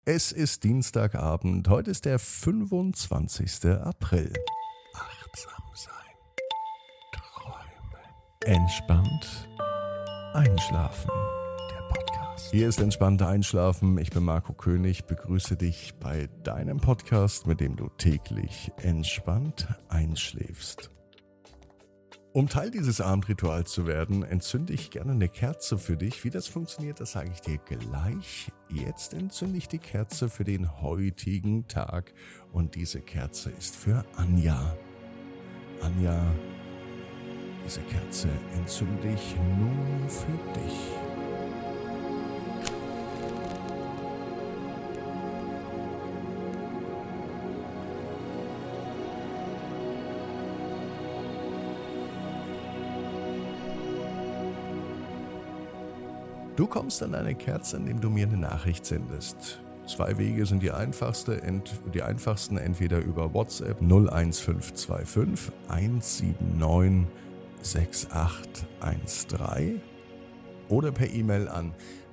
Es ist Dienstagabend, heute ist der 25. April. Achtsam sein, träumen, entspannt einschlafen. Der Podcast. Hier ist entspannt einschlafen. Ich bin Marco König, begrüße dich bei deinem Podcast, mit dem du täglich entspannt einschläfst. Um Teil dieses Abendrituals zu werden, entzünde ich gerne eine Kerze für dich. Wie das funktioniert, das sage ich dir gleich. Jetzt entzünde ich die Kerze für den heutigen Tag und diese Kerze ist für Anja. Anja, diese Kerze entzünde ich nur für dich. Du kommst an eine Kerze, indem du mir eine Nachricht sendest. 2 Wege sind die einfachsten, entweder über WhatsApp 01525 179 6813 oder per E-Mail an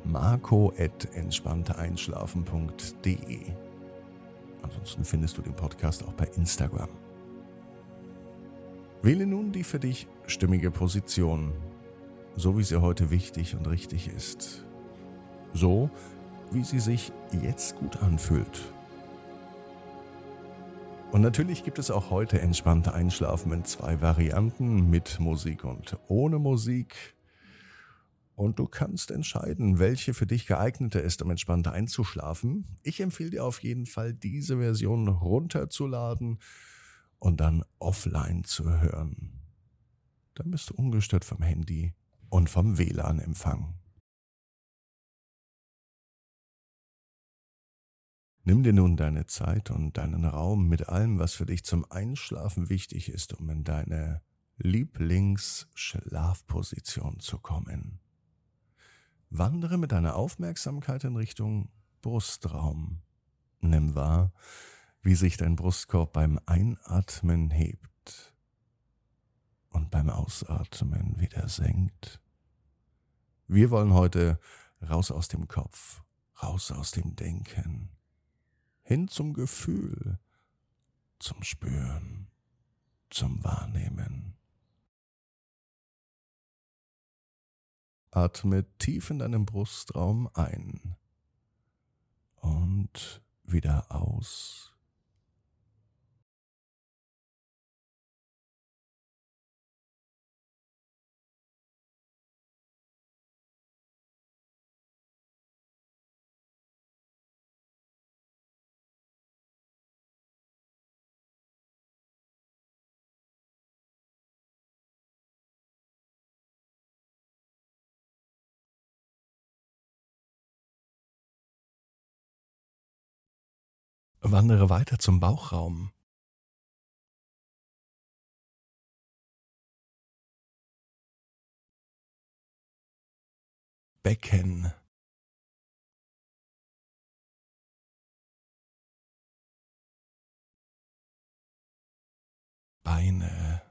marco@entspannteeinschlafen.de. Ansonsten findest du den Podcast auch bei Instagram. Wähle nun die für dich stimmige Position, so wie sie heute wichtig und richtig ist. So, wie sie sich jetzt gut anfühlt. Und natürlich gibt es auch heute entspannte Einschlafen in 2 Varianten, mit Musik und ohne Musik. Und du kannst entscheiden, welche für dich geeigneter ist, um entspannter einzuschlafen. Ich empfehle dir auf jeden Fall, diese Version runterzuladen und dann offline zu hören. Dann bist du ungestört vom Handy und vom WLAN-Empfang. Nimm dir nun deine Zeit und deinen Raum mit allem, was für dich zum Einschlafen wichtig ist, um in deine Lieblingsschlafposition zu kommen. Wandere mit deiner Aufmerksamkeit in Richtung Brustraum. Nimm wahr, wie sich dein Brustkorb beim Einatmen hebt und beim Ausatmen wieder senkt. Wir wollen heute raus aus dem Kopf, raus aus dem Denken, hin zum Gefühl, zum Spüren, zum Wahrnehmen. Atme tief in deinem Brustraum ein und wieder aus. Wandere weiter zum Bauchraum. Becken. Beine.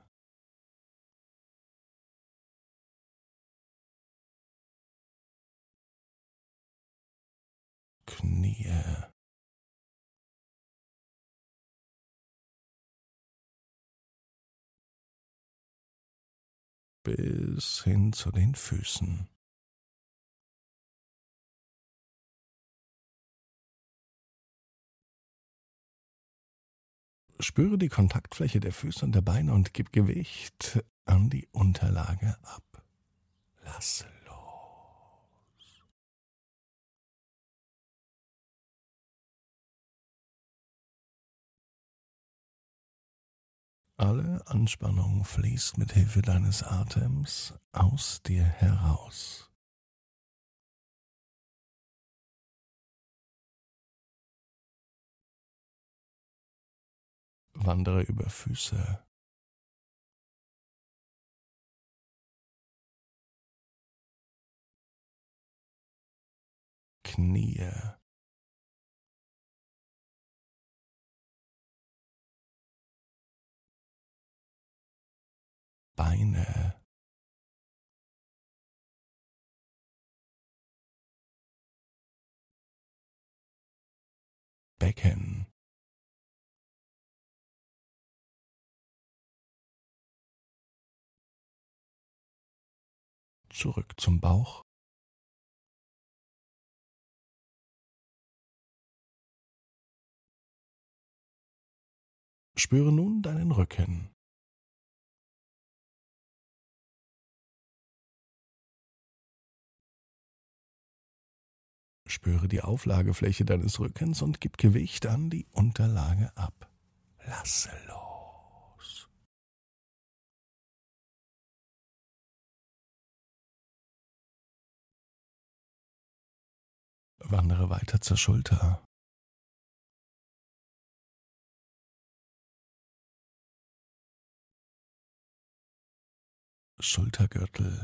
Knie. Bis hin zu den Füßen. Spüre die Kontaktfläche der Füße und der Beine und gib Gewicht an die Unterlage ab. Lass los. Alle Anspannung fließt mit Hilfe deines Atems aus dir heraus. Wandere über Füße, Knie, Beine, Becken. Zurück zum Bauch. Spüre nun deinen Rücken. Spüre die Auflagefläche deines Rückens und gib Gewicht an die Unterlage ab. Lasse los. Wandere weiter zur Schulter. Schultergürtel.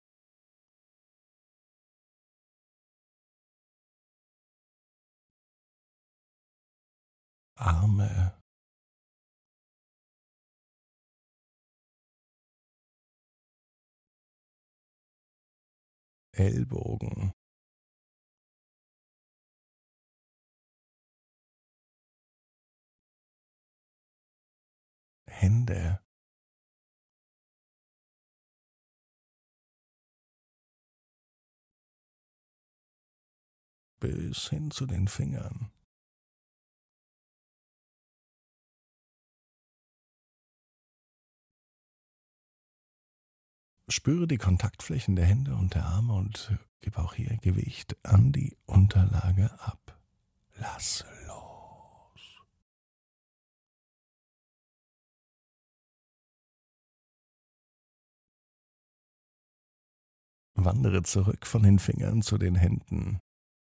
Arme. Ellbogen. Hände. Bis hin zu den Fingern. Spüre die Kontaktflächen der Hände und der Arme und gib auch hier Gewicht an die Unterlage ab. Lasse los. Wandere zurück von den Fingern zu den Händen.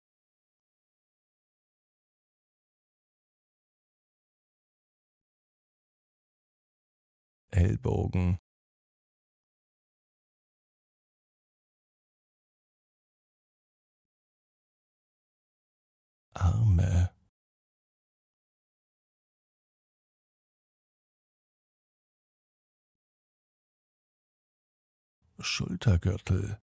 Ellbogen. Arme. Schultergürtel.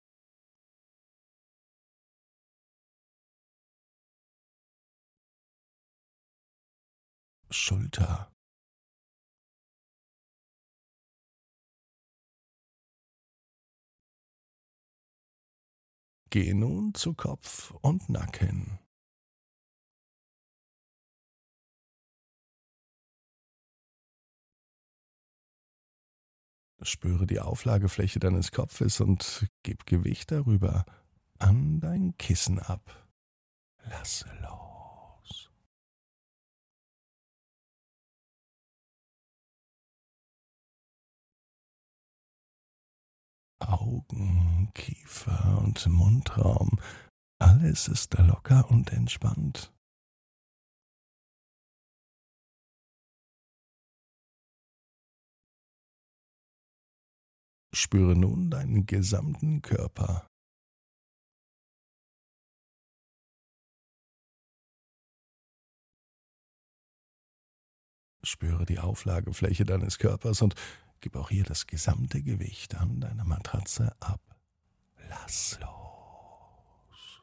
Schulter. Gehe nun zu Kopf und Nacken. Spüre die Auflagefläche deines Kopfes und gib Gewicht darüber an dein Kissen ab. Lasse los. Augen, Kiefer und Mundraum, alles ist locker und entspannt. Spüre nun deinen gesamten Körper. Spüre die Auflagefläche deines Körpers und gib auch hier das gesamte Gewicht an deiner Matratze ab. Lass los.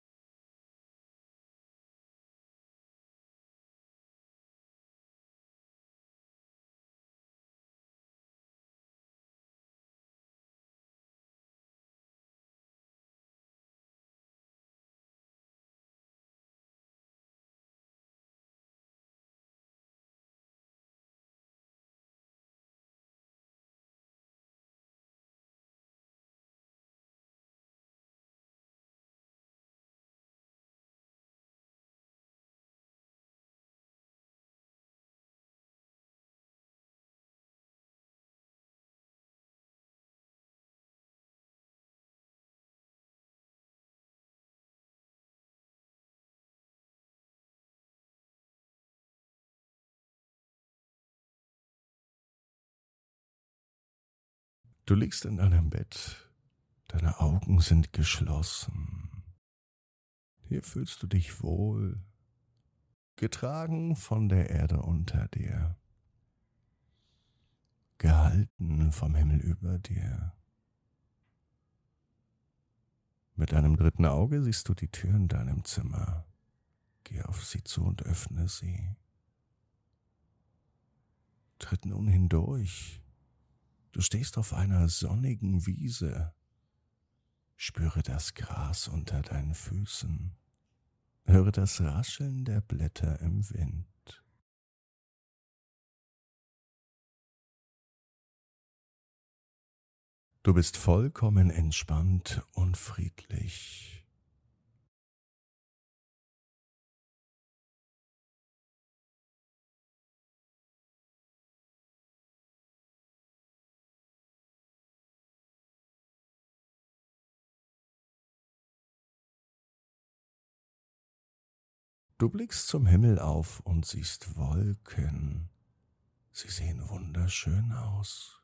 Du liegst in deinem Bett, deine Augen sind geschlossen. Hier fühlst du dich wohl, getragen von der Erde unter dir, gehalten vom Himmel über dir. Mit deinem dritten Auge siehst du die Tür in deinem Zimmer. Geh auf sie zu und öffne sie. Tritt nun hindurch. Du stehst auf einer sonnigen Wiese. Spüre das Gras unter deinen Füßen. Höre das Rascheln der Blätter im Wind. Du bist vollkommen entspannt und friedlich. Du blickst zum Himmel auf und siehst Wolken. Sie sehen wunderschön aus.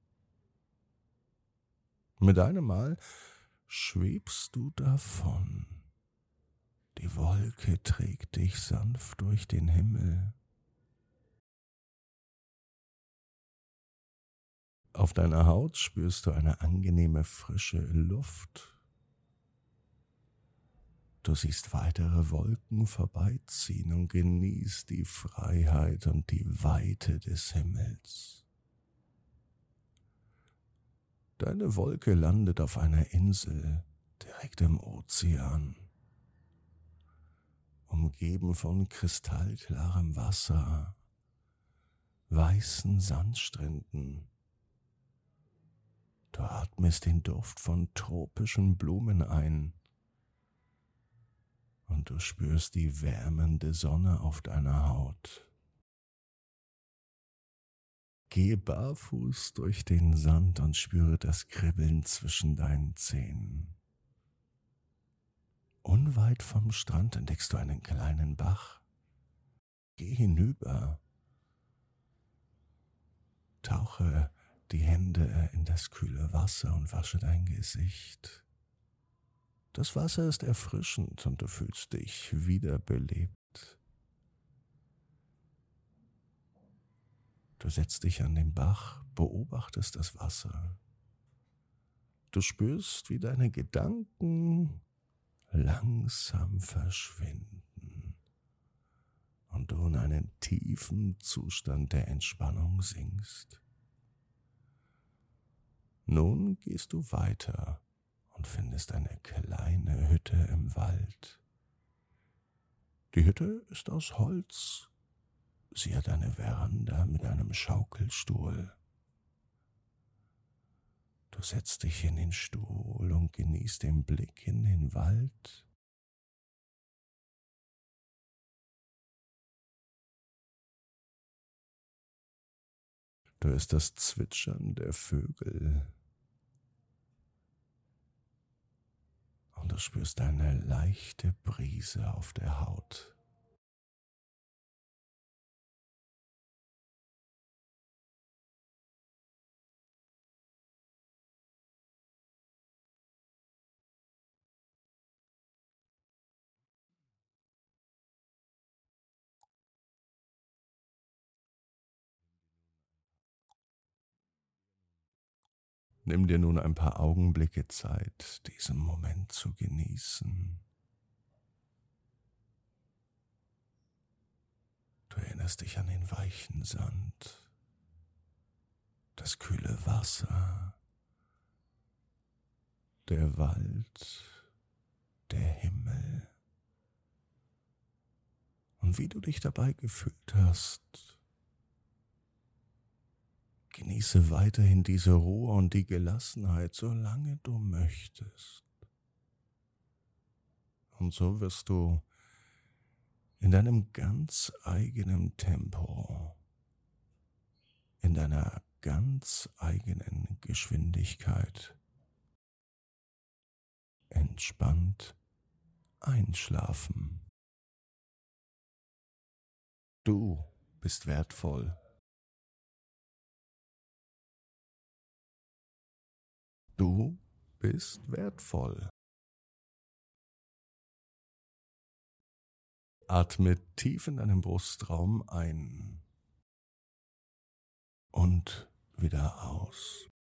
Mit einem Mal schwebst du davon. Die Wolke trägt dich sanft durch den Himmel. Auf deiner Haut spürst du eine angenehme frische Luft. Du siehst weitere Wolken vorbeiziehen und genießt die Freiheit und die Weite des Himmels. Deine Wolke landet auf einer Insel direkt im Ozean, umgeben von kristallklarem Wasser, weißen Sandstränden. Du atmest den Duft von tropischen Blumen ein und du spürst die wärmende Sonne auf deiner Haut. Gehe barfuß durch den Sand und spüre das Kribbeln zwischen deinen Zehen. Unweit vom Strand entdeckst du einen kleinen Bach. Geh hinüber. Tauche die Hände in das kühle Wasser und wasche dein Gesicht. Das Wasser ist erfrischend und du fühlst dich wiederbelebt. Du setzt dich an den Bach, beobachtest das Wasser. Du spürst, wie deine Gedanken langsam verschwinden und du in einen tiefen Zustand der Entspannung sinkst. Nun gehst du weiter und findest eine kleine Hütte im Wald. Die Hütte ist aus Holz. Sie hat eine Veranda mit einem Schaukelstuhl. Du setzt dich in den Stuhl und genießt den Blick in den Wald. Du hörst das Zwitschern der Vögel und du spürst eine leichte Brise auf der Haut. Nimm dir nun ein paar Augenblicke Zeit, diesen Moment zu genießen. Du erinnerst dich an den weichen Sand, das kühle Wasser, der Wald, der Himmel und wie du dich dabei gefühlt hast. Genieße weiterhin diese Ruhe und die Gelassenheit, solange du möchtest. Und so wirst du in deinem ganz eigenen Tempo, in deiner ganz eigenen Geschwindigkeit entspannt einschlafen. Du bist wertvoll. Du bist wertvoll. Atme tief in deinen Brustraum ein und wieder aus.